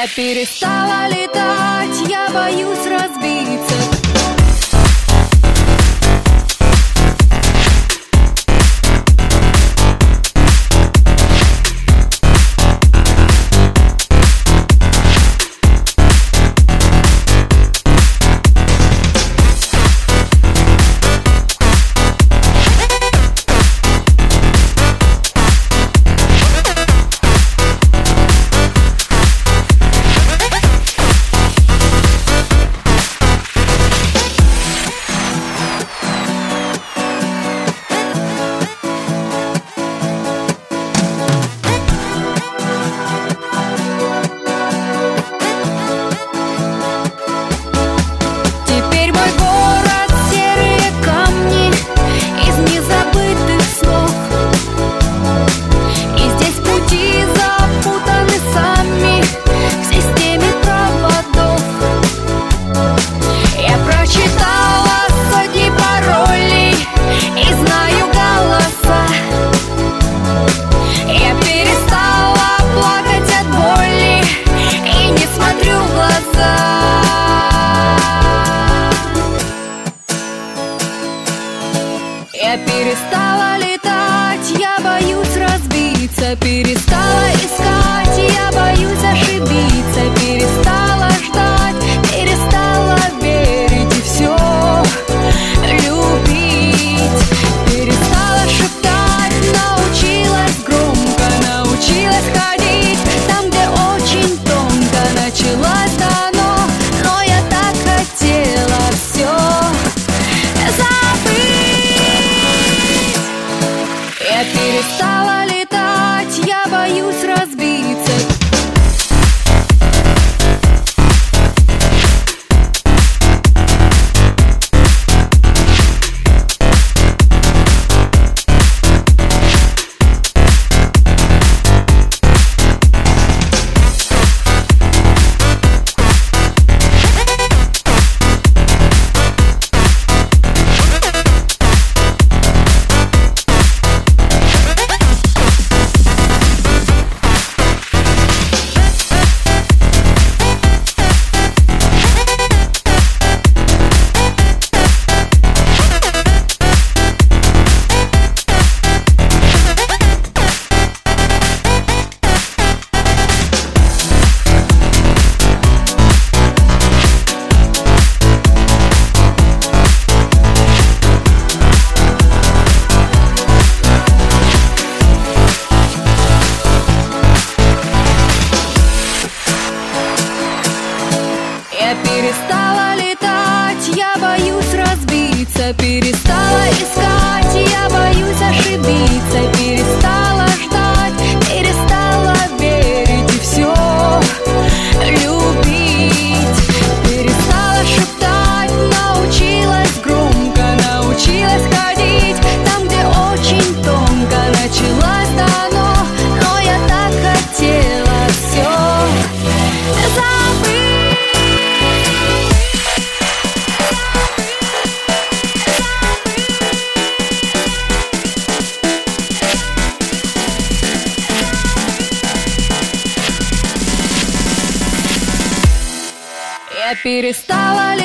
Я перестала летать, я боюсь разбиться. Я перестала летать, я боюсь разбиться. Перестала искать, я боюсь ошибиться. Перестала ждать, перестала верить и все любить. Перестала шептать, научилась громко, научилась ходить там, где очень тонко началось дано. Но я так хотела все забыть. Я перестала летать, я боюсь разбиться. Я перестала летать, я боюсь разбиться. Перестала искать, я боюсь ошибиться. Перестала ждать, перестала верить и все любить. Перестала шептать, научилась громко, научилась ходить там, где очень тонко началось дано. Но я так хотела все забыть. Я перестала летать.